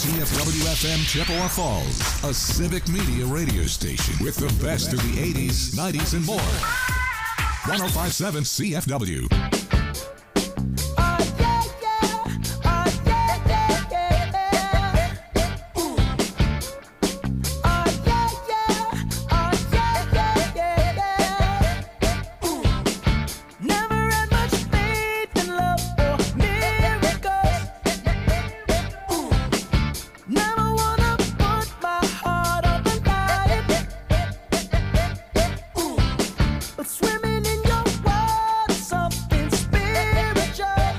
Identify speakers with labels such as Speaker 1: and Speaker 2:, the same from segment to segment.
Speaker 1: CFW-FM Chippewa Falls, a civic media radio station with the best of the 80s, 90s, and more. 105.7 CFW.
Speaker 2: Swimming in your world, something spiritual.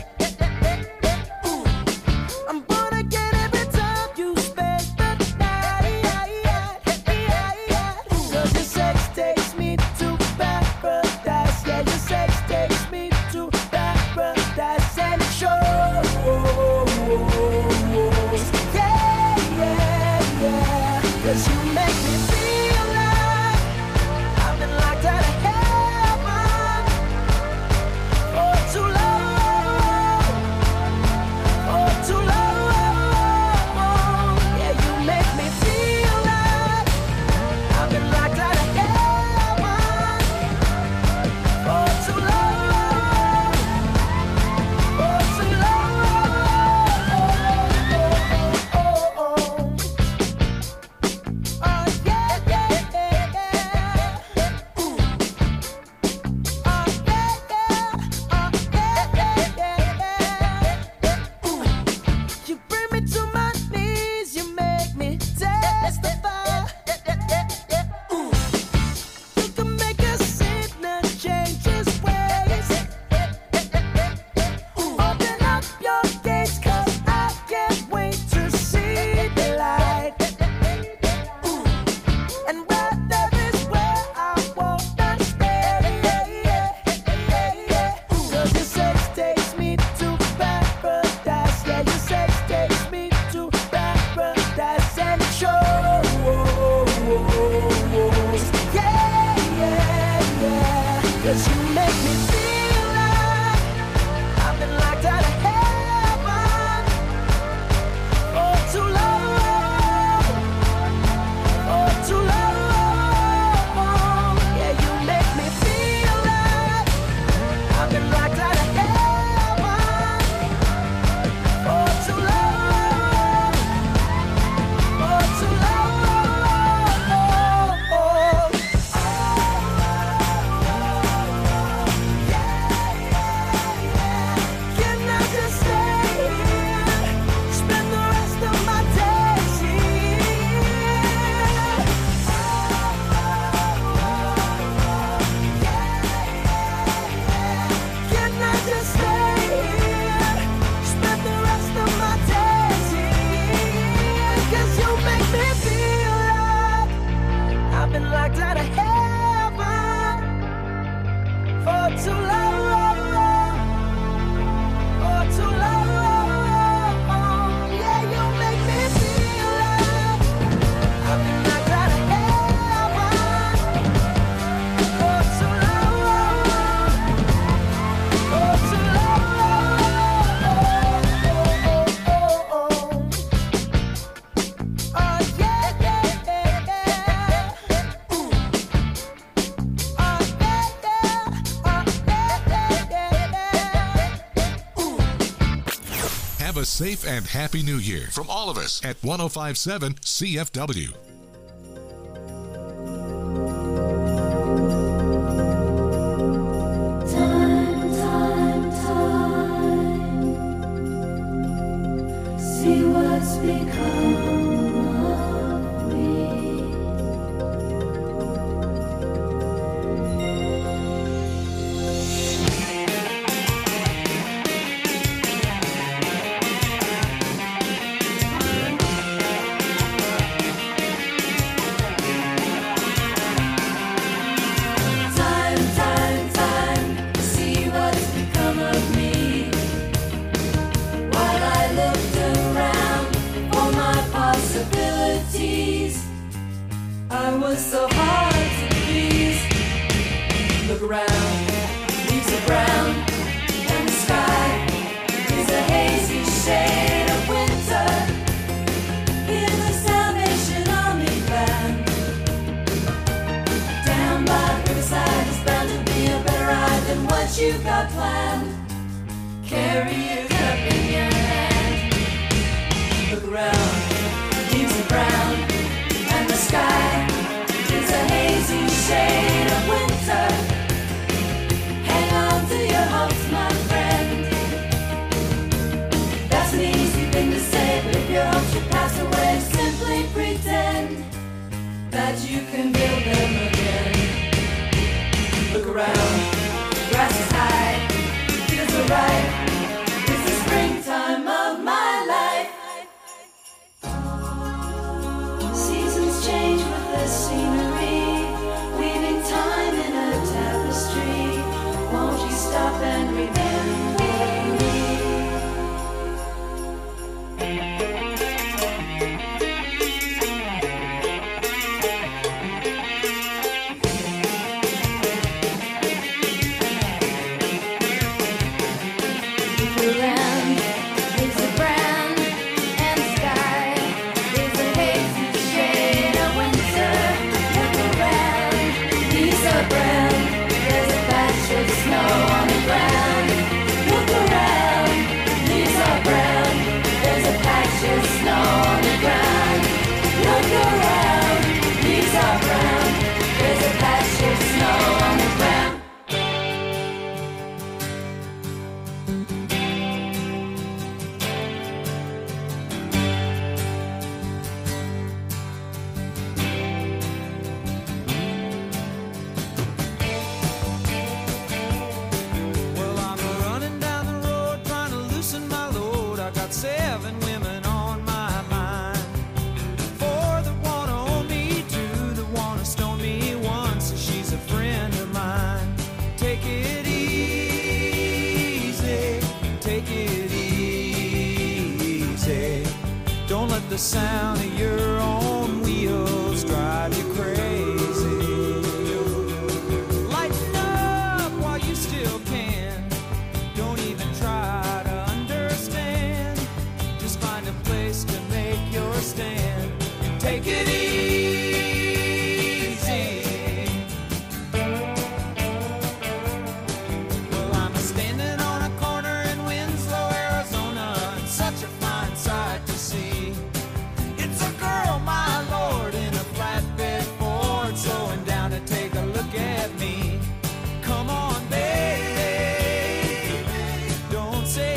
Speaker 1: Have a safe and happy new year from all of us at 105.7 CFW.
Speaker 3: See what's become of me. Time, see what's become of me. While I looked around for my possibilities, I was so hard to please. Look around, leaves are brown, and the sky is a hazy shade of winter. you've got planned. Carry your cup in your hand. Look around, leaves are brown, and the sky is a hazy shade of winter. Hang on to your hopes, my friend. That's an easy thing to say, but if your hopes should pass away, simply pretend that you can build them again. Look around, grass is high, fields are ripe. It's the springtime of my life. Seasons change with the scenery, weaving time in a tapestry. Won't you stop and remember me?
Speaker 4: The sound of your own wheels drive you crazy. Lighten up while you still can. Don't even try to understand. Just find a place to make your stand. Take it easy. Well, I'm standing on a corner in Winslow, Arizona, and such a fine sight to see. My Lord, in a flatbed Ford, slowing down to take a look at me. Come on, baby, don't say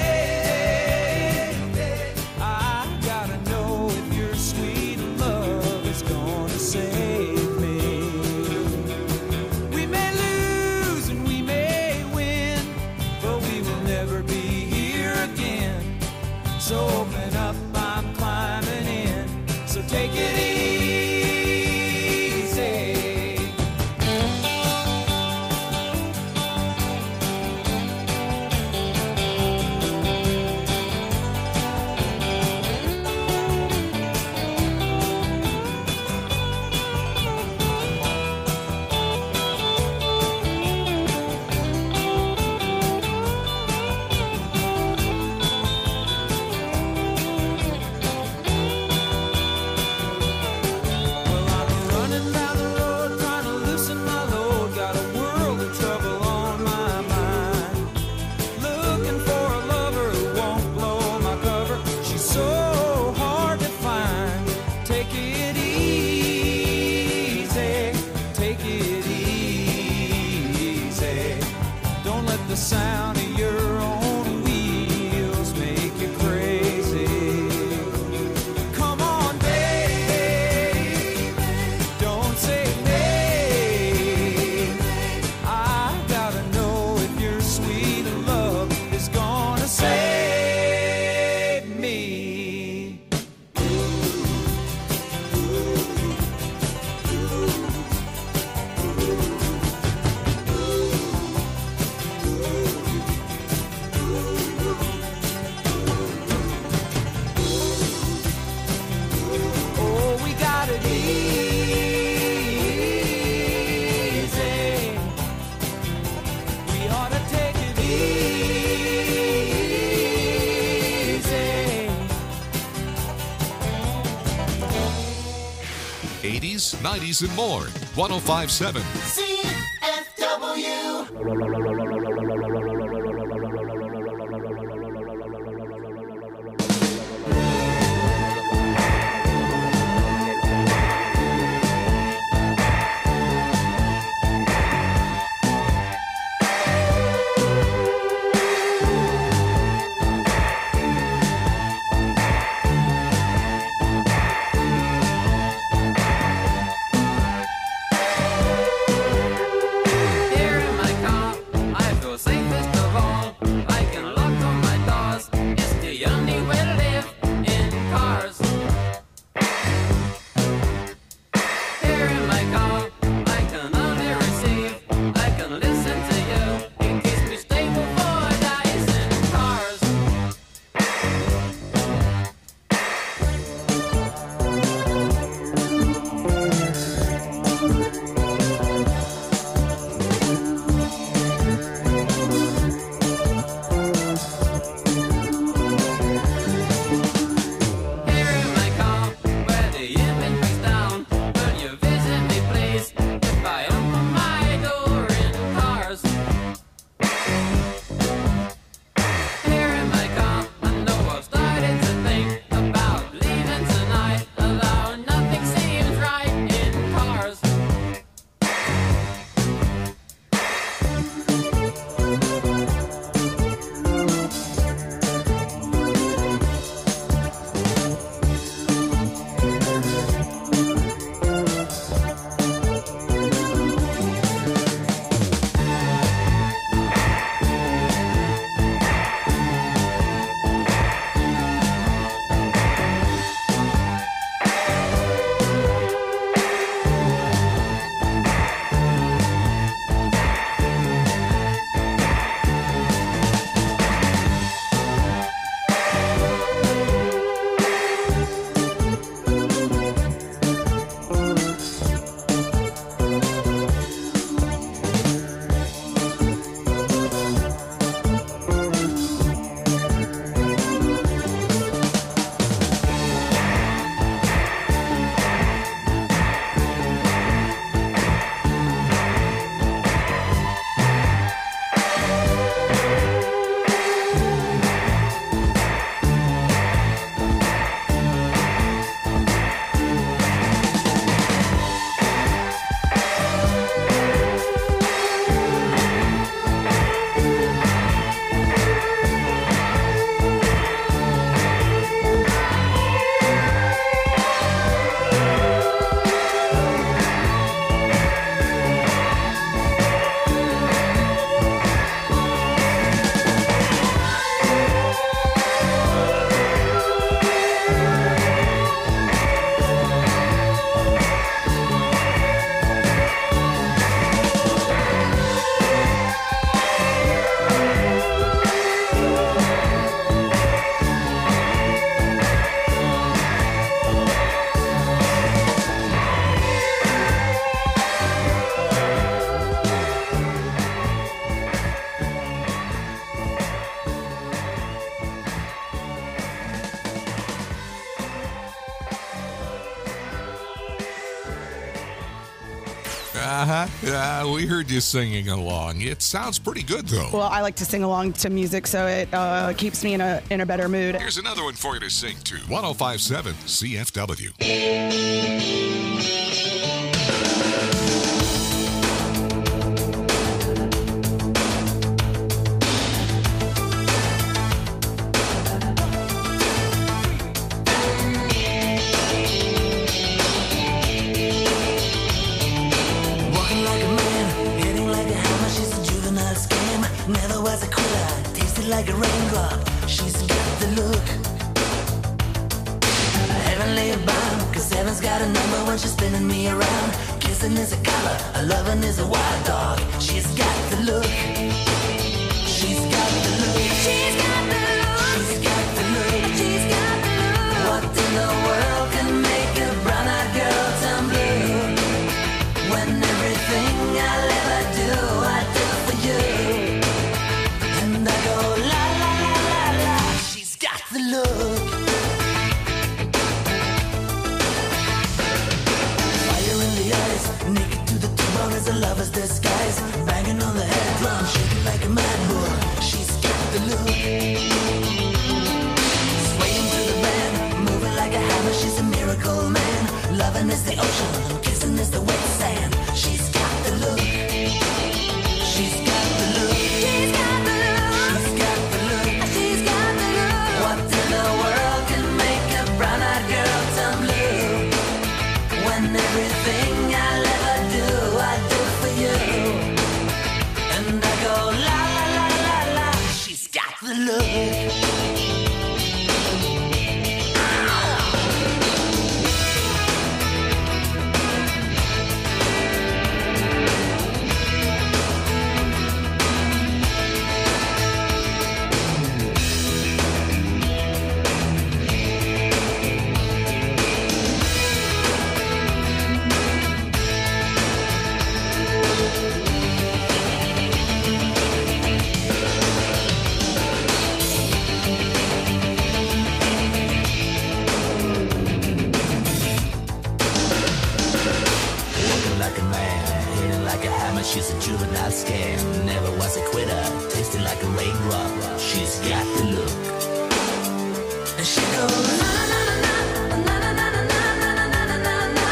Speaker 4: maybe. I gotta know if your sweet love is gonna save me. We may lose and we may win, but we will never be here again. So open up, I'm climbing in. So take it easy. The sound of your own wheels make you crazy. Come on, baby, don't say maybe. I gotta know if your sweet love is gonna save me. We ought to take it easy.
Speaker 1: 80s, 90s, and more. 105.7.
Speaker 2: CFW.
Speaker 1: We heard you singing along. It sounds pretty good, though.
Speaker 5: Well, I like to sing along to music, so it keeps me in a better mood.
Speaker 1: Here's another one for you to sing to. 105.7 CFW.
Speaker 2: Walking like a man, hitting like a hammer. She's a juvenile scam. Never was a quitter, tasted like a raindrop. She's got the look. Heavenly bound, cause heaven's got a number when she's spinning me around. Kissing is a color, a loving is a wild dog. She's got the look. She's got the look. She's got the look. She's got the look. She's got the look. What in the world can make a brown-eyed girl turn blue? When everything I'll ever do, I do for you. And I go la la la la la. She's got the look. Fire in the eyes, naked to the bone as a lover's disguise. Banging on the head drum, shaking like a mad bull. She's got the look. Swaying to the band, moving like a hammer. She's a miracle man. Loving is the ocean, kissing is the wet sand. She's got the look. She's got the look. She's got the look. She's got the look. She's got the look. What in the world can make a brown-eyed girl turn blue? When everything I'll ever do, I do for you. And I go la la la la la. She's got the look. Walking like a man, hitting like a hammer. She's a juvenile scam. Never was a quitter, tasting like a raindrop. She's got the look. And she goes na na na na na na na na na na na na na na.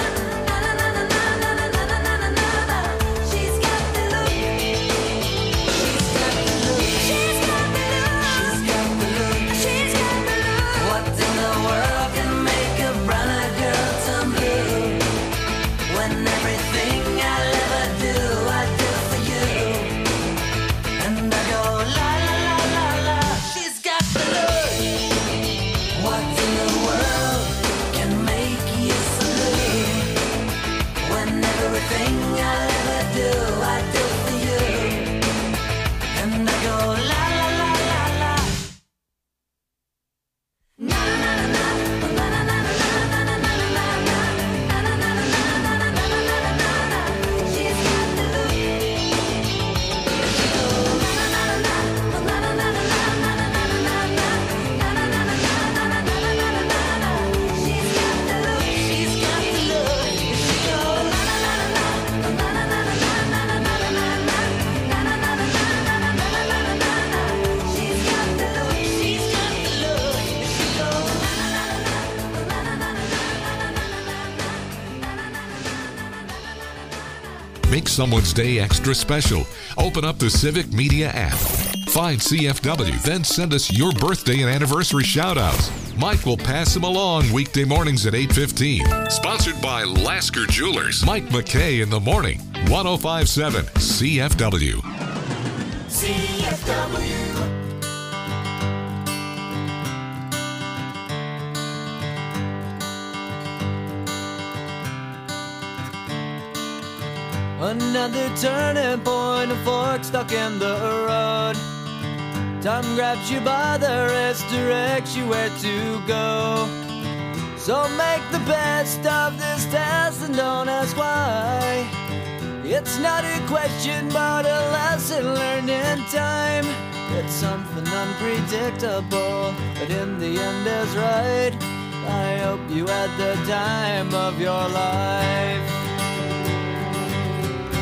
Speaker 2: She's got the look. She's got the look. She's got the look. She's got the look. She's got the look. What in the world can make a brown-eyed girl turn blue? When everything I'll ever do, I do for you. And I go la la la la la. She's got the look. What in the world can make you so blue? When everything I'll ever do, I do for you. And I go la la la la la. Na na na na na na na na na na na na na. She's got the look. She goes na na na na na na na na na na na na. She's got the look. She's got the look. She goes na na na na na na na na na na na na. She's got the look. She's got the look. She goes na na na na na na na.
Speaker 1: Make someone's day extra special. Open up the Civic Media app. Find CFW, then send us your birthday and anniversary shout-outs. Mike will pass them along weekday mornings at 8:15. Sponsored by Lasker Jewelers. Mike McKay in the morning. 105.7 CFW.
Speaker 2: CFW.
Speaker 4: Another turning point, a fork stuck in the road. Time grabs you by the wrist, directs you where to go. So make the best of this test and don't ask why. It's not a question but a lesson learned in time. It's something unpredictable, but in the end is right. I hope you had the time of your life.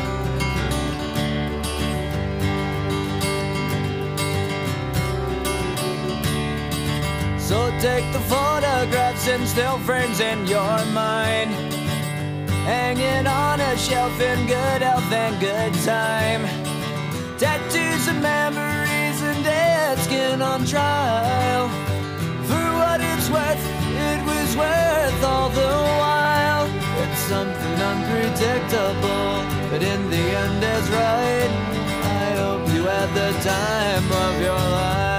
Speaker 4: So take the photographs and still frames in your mind, hanging on a shelf in good health and good time. Tattoos of memories and dead skin on trial. For what it's worth, it was worth all the while. It's something unpredictable, but in the end it's right. I hope you had the time of your life.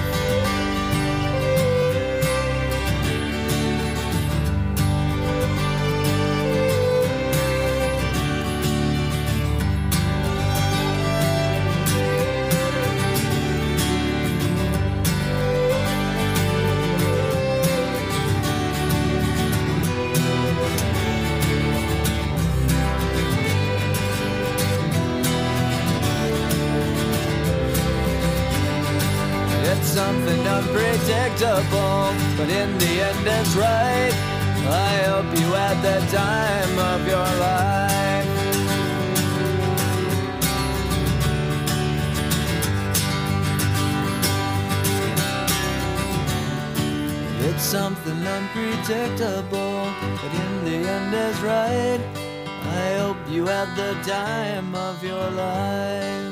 Speaker 4: Something unpredictable, but in the end it's right. I hope you had the time of your life. It's something unpredictable, but in the end it's right. I hope you had the time of your life.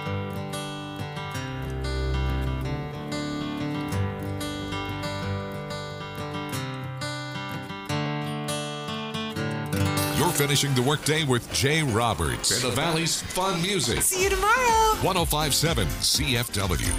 Speaker 1: You're finishing the workday with Jay Roberts and the Valley's fun music.
Speaker 6: See you tomorrow.
Speaker 1: 1057 CFW.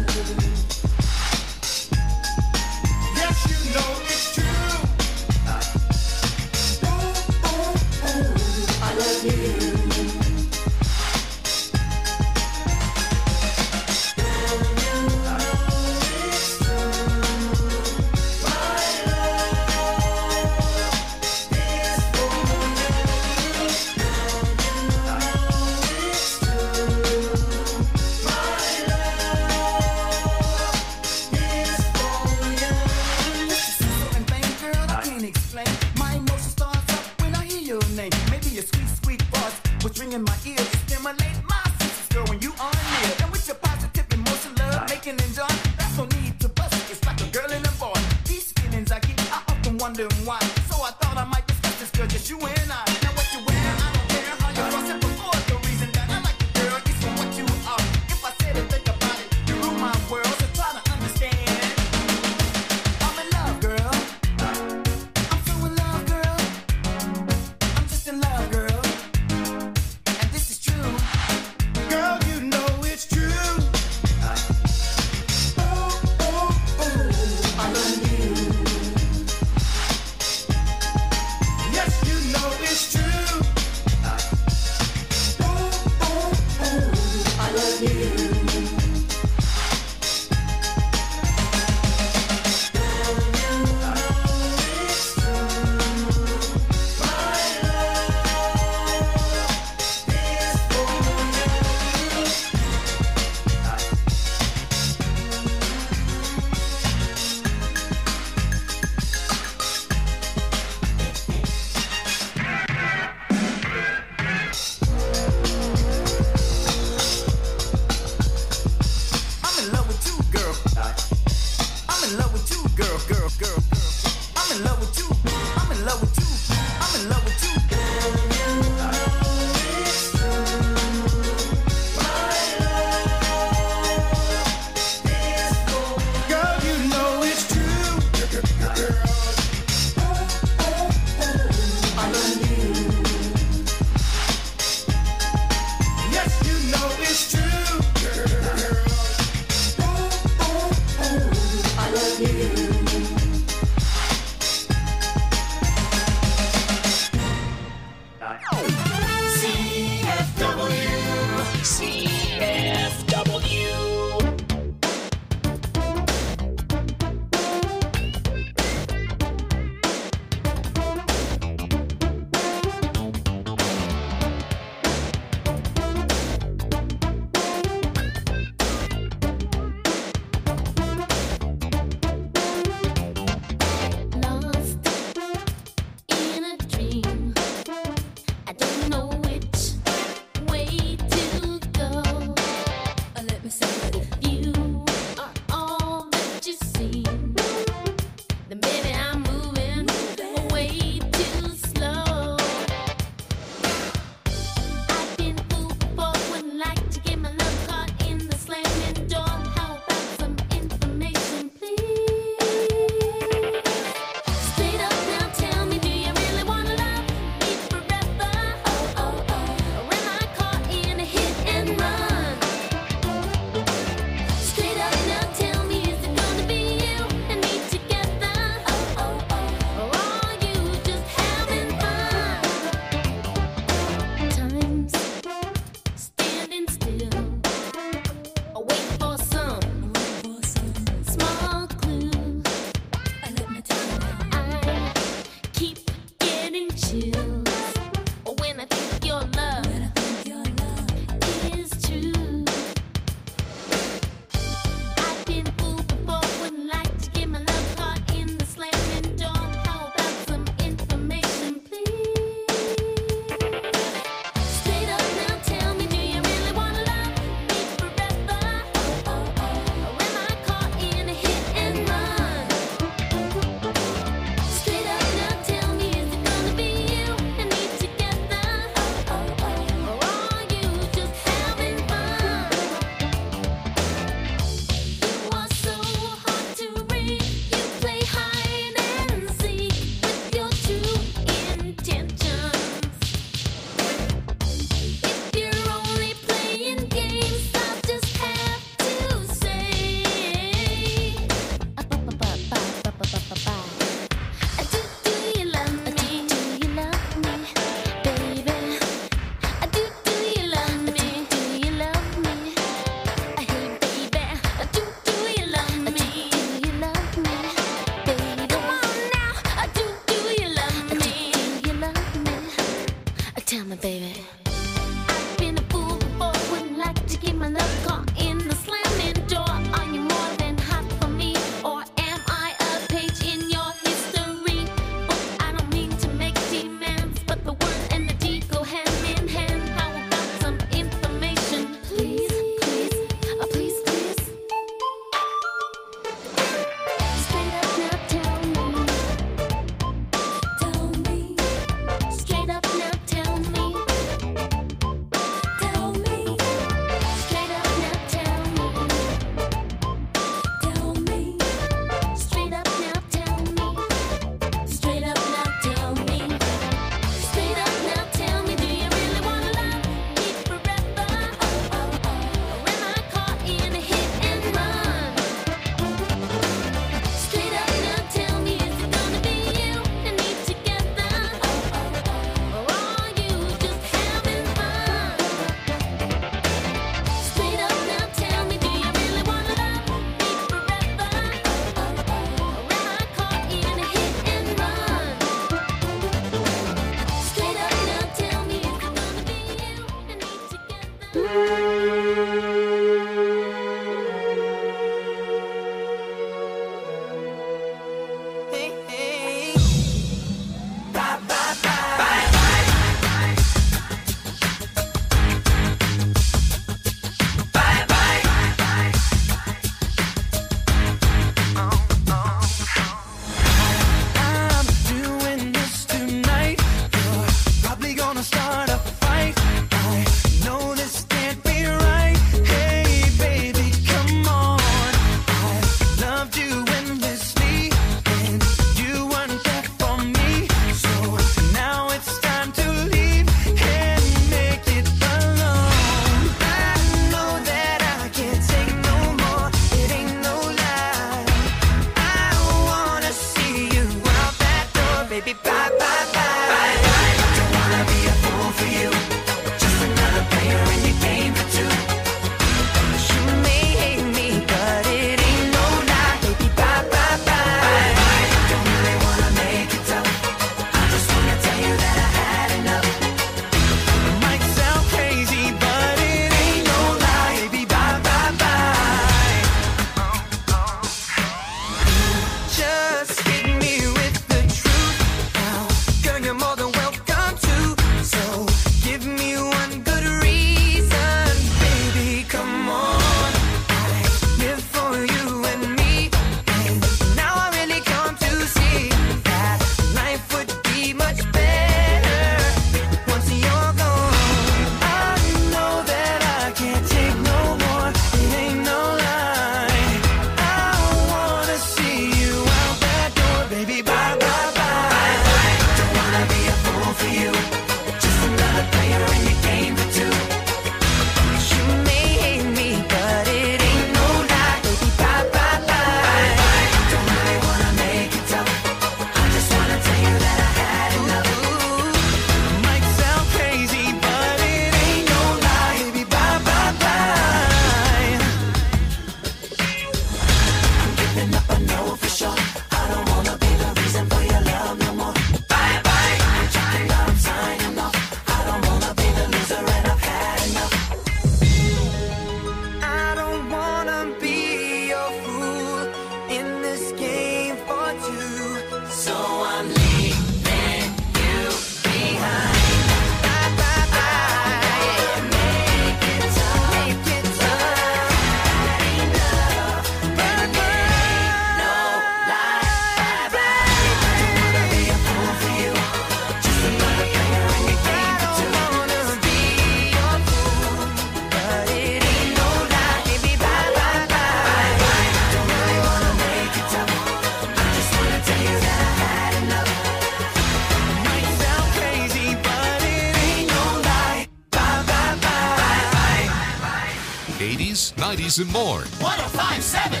Speaker 1: 80s, 90s, and more.
Speaker 6: 1057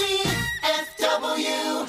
Speaker 6: CFW.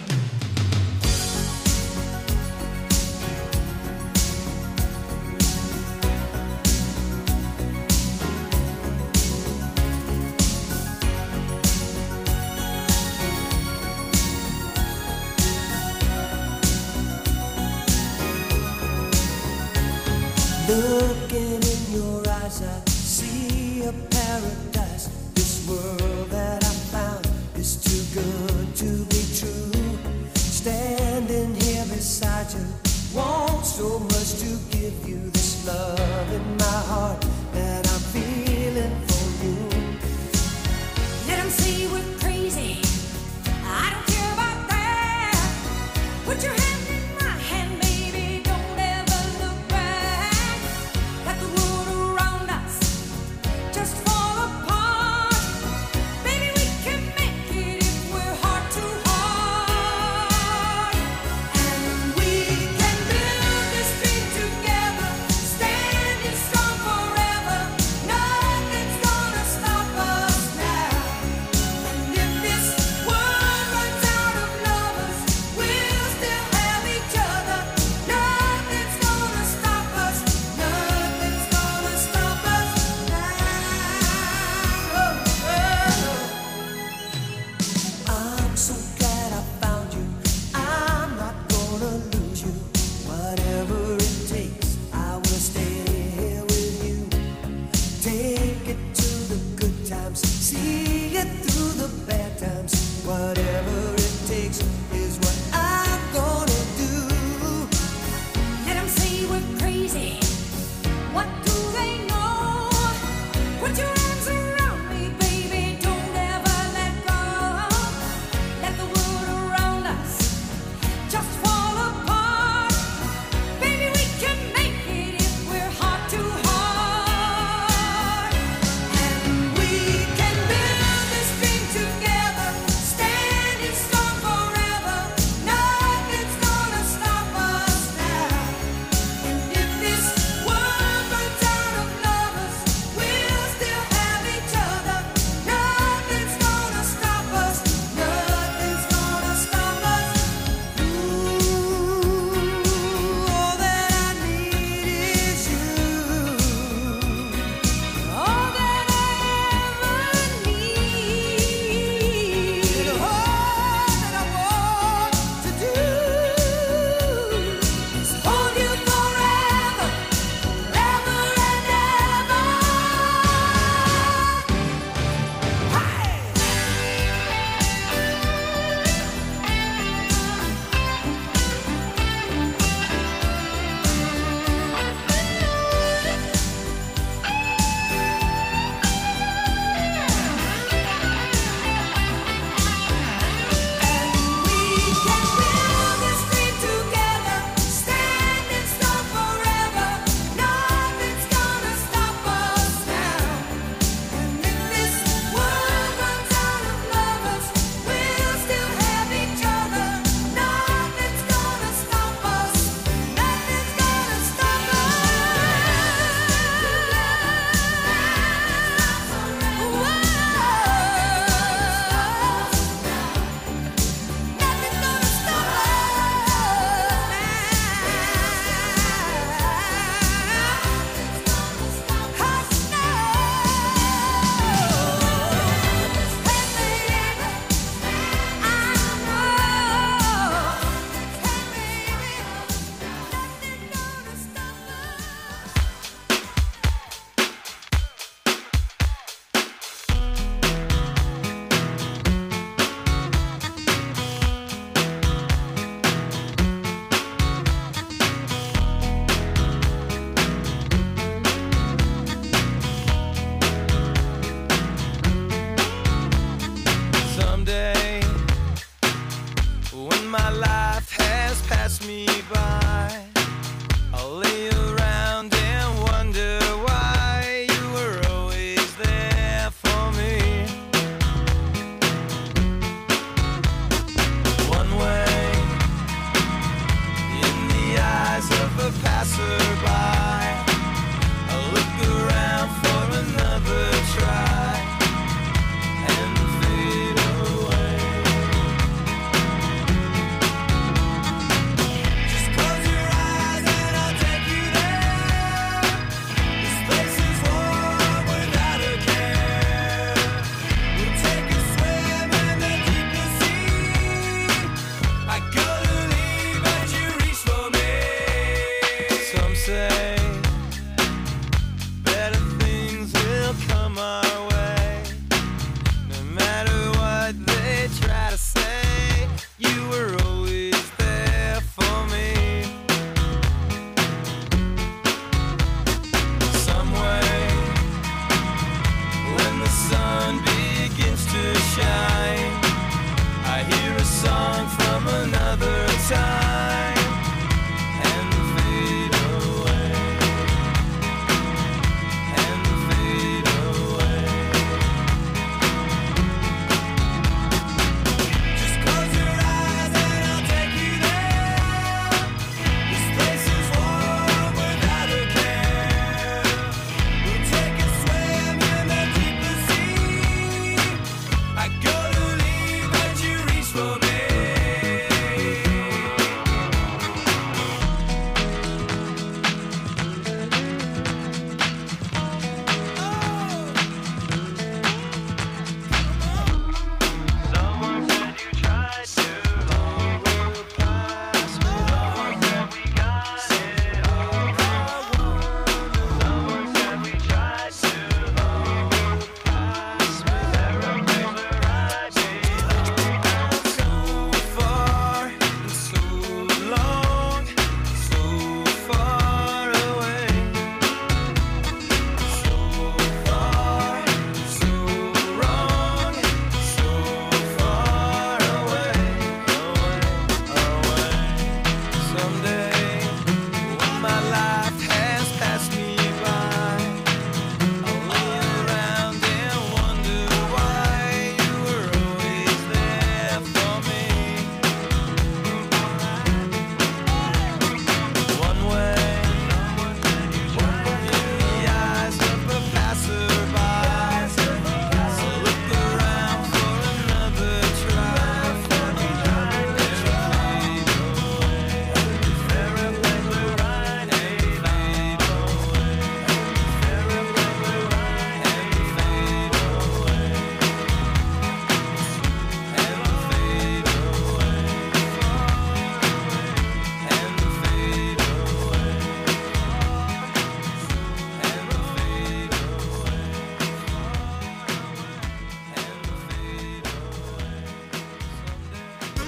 Speaker 4: Looking in your eyes, I see a paradise. This world that I found is too good to be true. Standing here beside you, want so much to give you this love in my heart that I'm feeling for you.
Speaker 3: Let 'em say we're crazy. I don't care about that. Put your hand in my hand, baby. Don't ever look back. Let the world around us just fall apart. Baby, we can make it if we're heart to heart. And we can build this dream together, standing strong forever.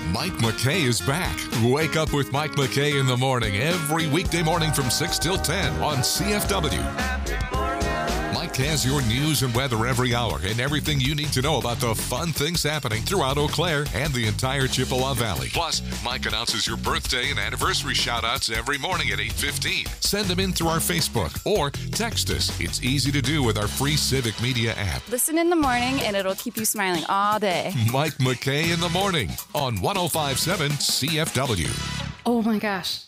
Speaker 1: Mike McKay is back. Wake up with Mike McKay in the morning every weekday morning from 6 till 10 on CFW. Mike has your news and weather every hour and everything you need to know about the fun things happening throughout Eau Claire and the entire Chippewa Valley. Plus, Mike announces your birthday and anniversary shout-outs every morning at 8:15. Send them in through our Facebook or text us. It's easy to do with our free Civic Media app.
Speaker 6: Listen in the morning and it'll keep you smiling all day.
Speaker 1: Mike McKay in the morning on 105.7 CFW.
Speaker 7: Oh my gosh.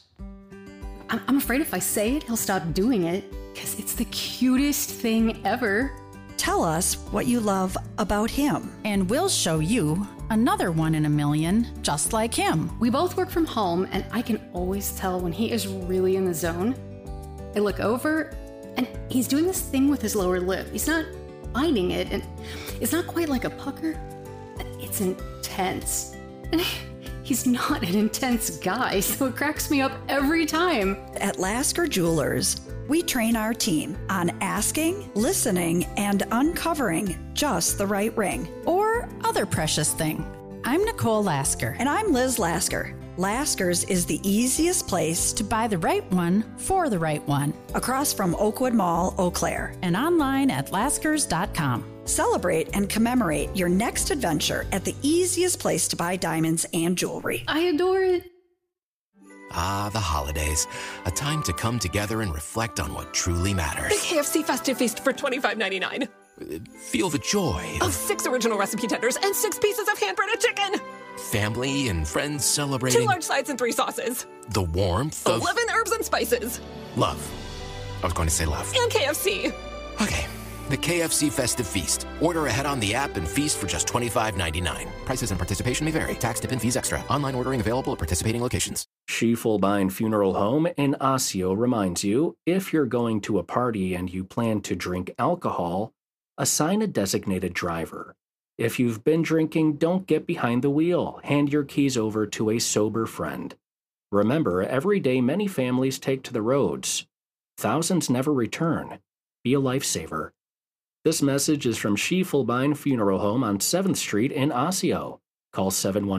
Speaker 7: I'm afraid if I say it, he'll stop doing it because it's the cutest thing ever.
Speaker 8: Tell us what you love about him.
Speaker 9: And we'll show you another one in a million just like him.
Speaker 7: We both work from home, and I can always tell when he is really in the zone. I look over, and he's doing this thing with his lower lip. He's not biting it, and it's not quite like a pucker. It's intense. And he's not an intense guy, so it cracks me up every time.
Speaker 8: At Lasker Jewelers, we train our team on asking, listening, and uncovering just the right ring.
Speaker 9: Or other precious thing. I'm Nicole Lasker.
Speaker 8: And I'm Liz Lasker. Lasker's is the easiest place
Speaker 9: To buy the right one for the right one.
Speaker 8: across from Oakwood Mall, Eau Claire.
Speaker 9: And online at laskers.com.
Speaker 8: Celebrate and commemorate your next adventure at the easiest place to buy diamonds and jewelry.
Speaker 7: I adore it.
Speaker 10: Ah, the holidays. A time to come together and reflect on what truly matters.
Speaker 11: KFC Festive Feast for $25.99.
Speaker 10: Feel the joy
Speaker 11: Of 6 original recipe tenders and 6 pieces of hand-breaded chicken.
Speaker 10: family and friends celebrating
Speaker 11: 2 large sides and 3 sauces.
Speaker 10: the warmth of
Speaker 11: 11 herbs and spices.
Speaker 10: love. I was going to say love.
Speaker 11: And KFC.
Speaker 10: Okay, the KFC Festive Feast. Order ahead on the app and feast for just $25.99. Prices and participation may vary. Tax, tip, and fees extra. Online ordering available at participating locations.
Speaker 12: She-Fulbine Funeral Home in Osseo reminds you, if you're going to a party and you plan to drink alcohol, assign a designated driver. If you've been drinking, don't get behind the wheel. Hand your keys over to a sober friend. Remember, every day many families take to the roads. Thousands never return. Be a lifesaver. This message is from She-Fulbine Funeral Home on 7th Street in Osseo. Call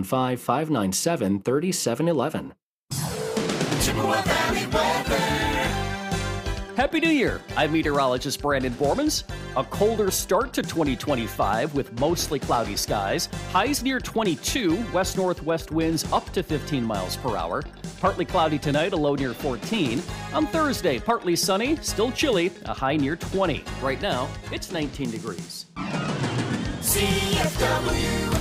Speaker 12: 715-597-3711.
Speaker 13: Happy New Year! I'm meteorologist Brandon Bormans. A colder start to 2025 with mostly cloudy skies. Highs near 22, west-northwest winds up to 15 miles per hour. Partly cloudy tonight, a low near 14. On Thursday, partly sunny, still chilly, a high near 20. Right now, it's 19 degrees.
Speaker 2: CFW.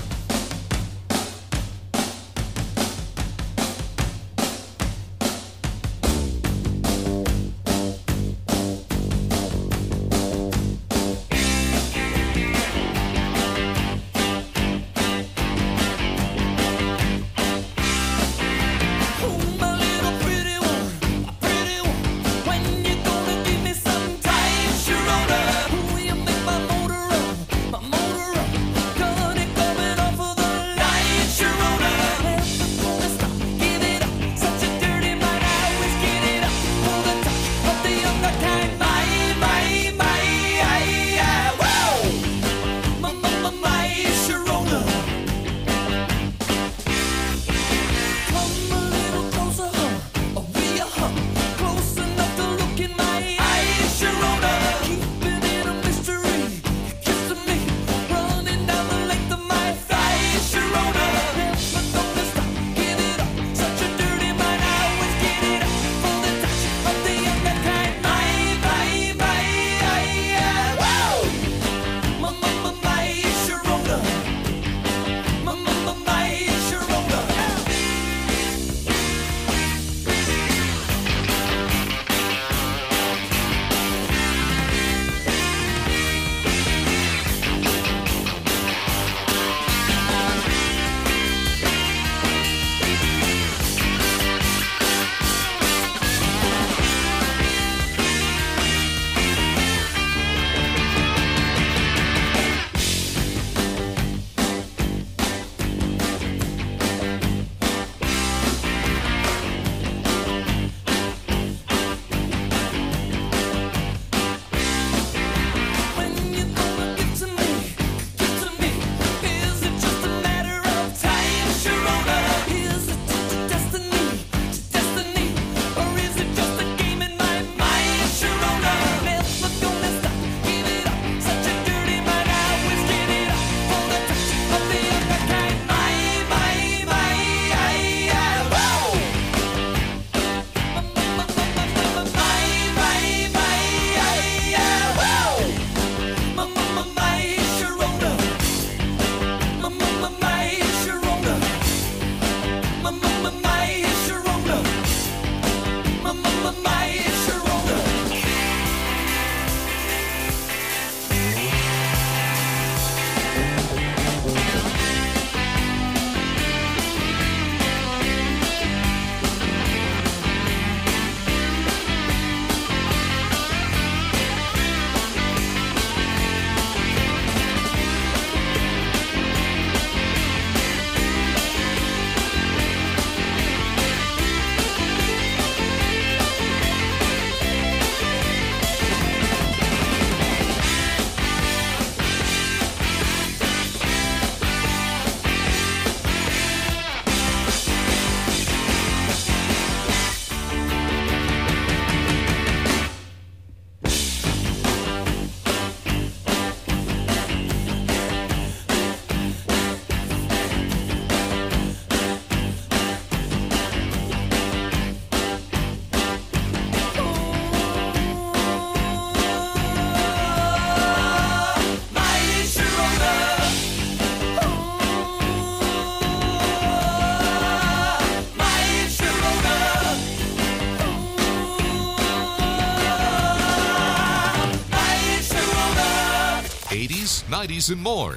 Speaker 1: These and more.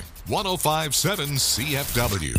Speaker 1: 105.7 CFW.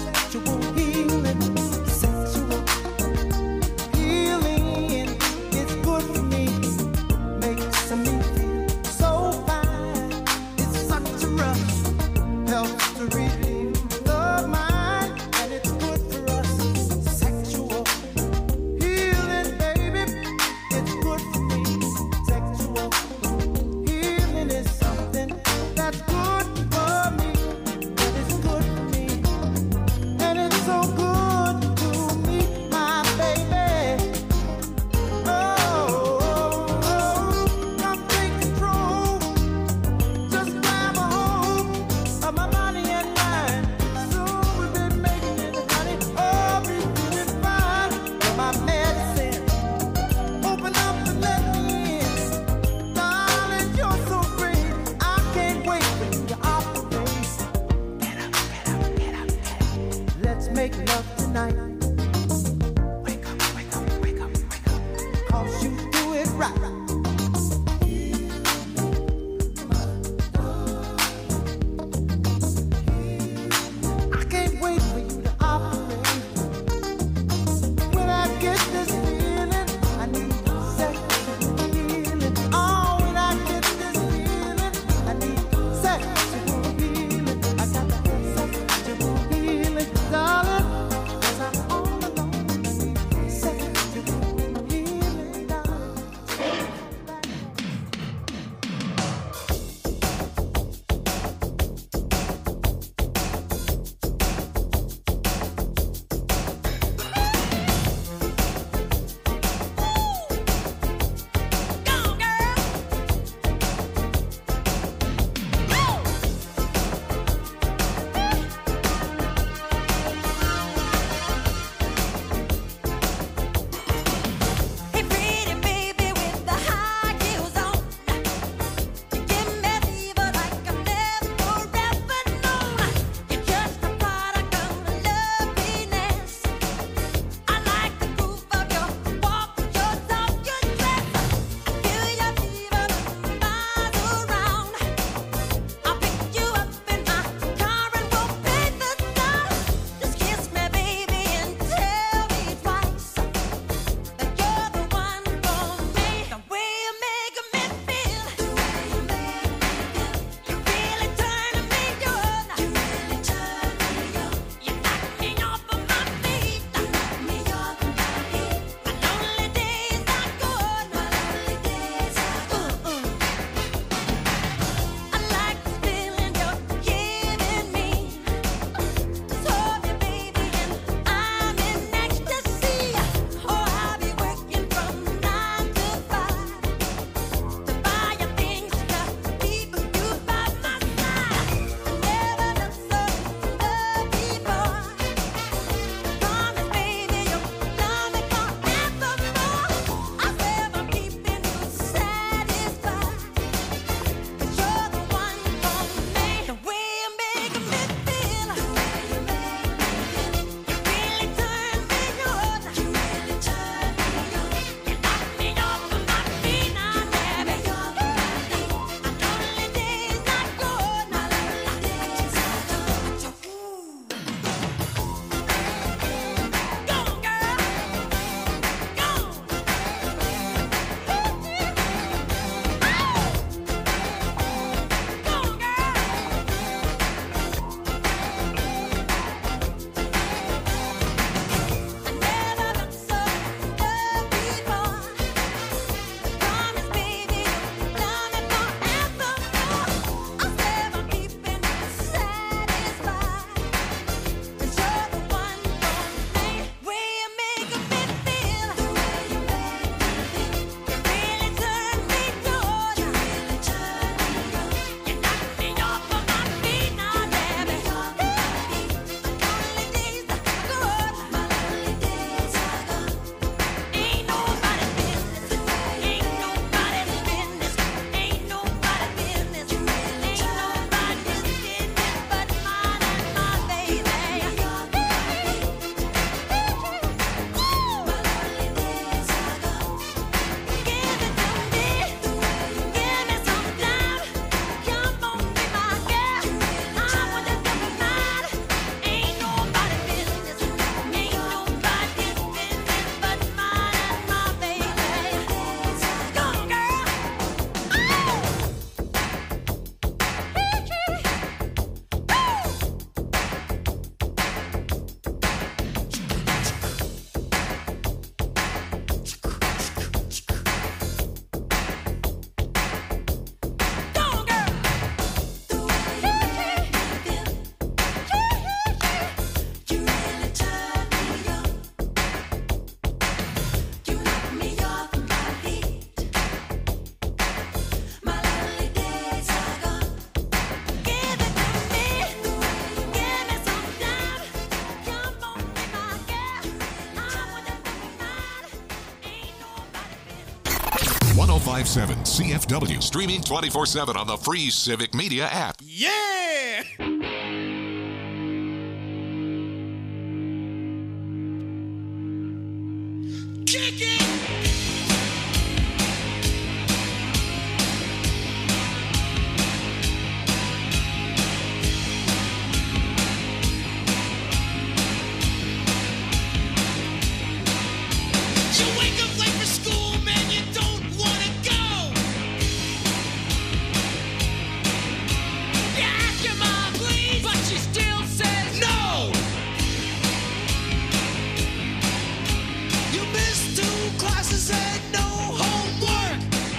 Speaker 14: Sexual healing is
Speaker 1: 1057 CFW, streaming 24/7 on the free Civic Media app.
Speaker 14: Yeah! Kick it! You wake up late for school, man, you don't wanna go. You ask your mom, please, but she still says no. You missed 2 classes and no homework.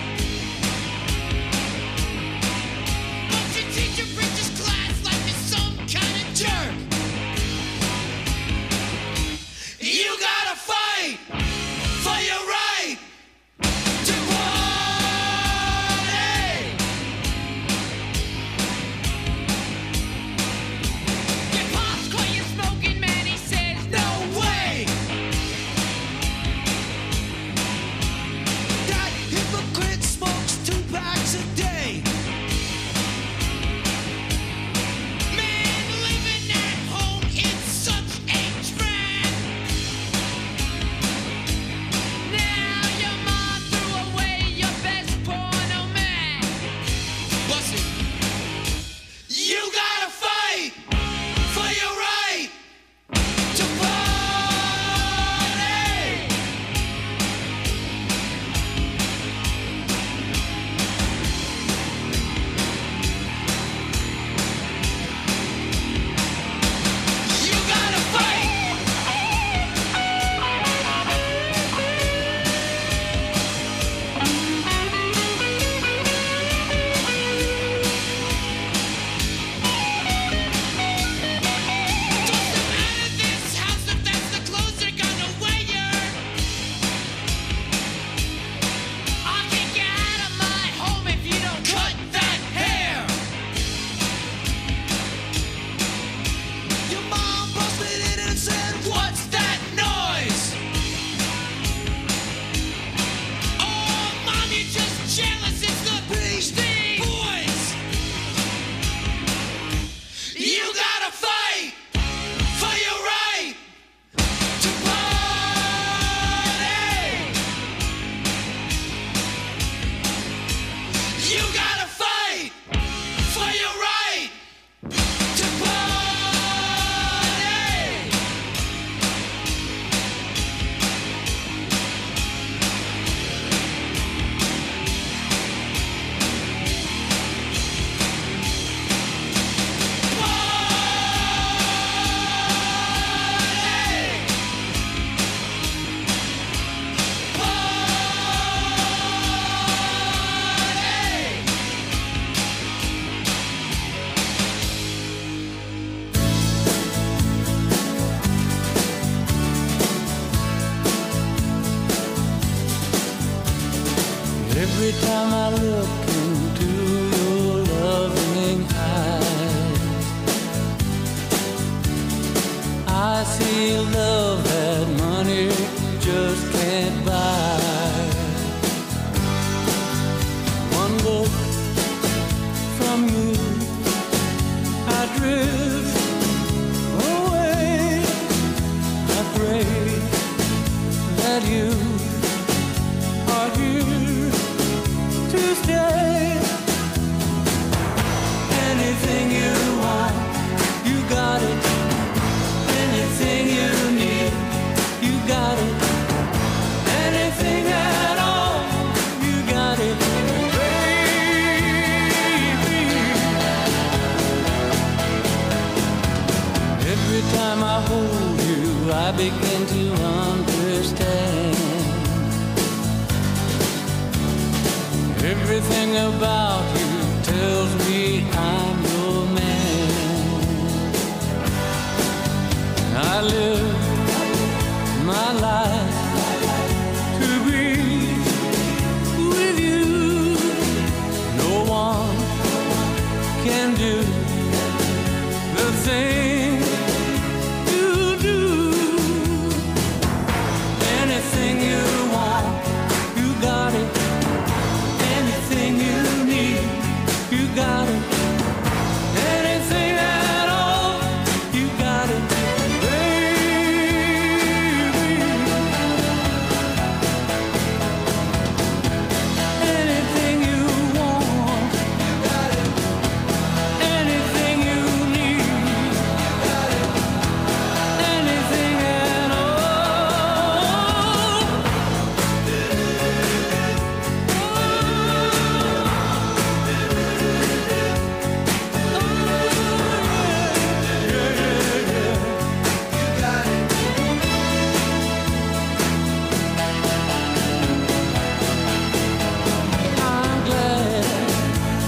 Speaker 14: But your teacher preaches class like you're some kind of jerk. You gotta fight for your right to party. Your pops caught you smoking, man, he says no way. That hypocrite smokes 2 packs a day. Man, living at home is such a trap. Now your mom threw away your best porno man. Bust it. You gotta fight for your right to party. You gotta fight. Toss them out of this house if that's the clothes they're gonna wear. I'll kick you out of my home if you don't cut that hair. Your mom busted in and said, "What's that noise?" Oh, mom, you're just jealous. It's the Beastie Boys. You gotta fight for your right to party. You gotta fight for your right to party.
Speaker 4: Every time I look into your loving eyes, I see love that money just can't buy. One look from you, I drift away. I pray that you are here to stay. Anything you want, you got it. Anything you need, you got it. Anything at all, you got it, baby. Every time I hold you, I begin to understand. Everything about you tells me I'm your man. I live my life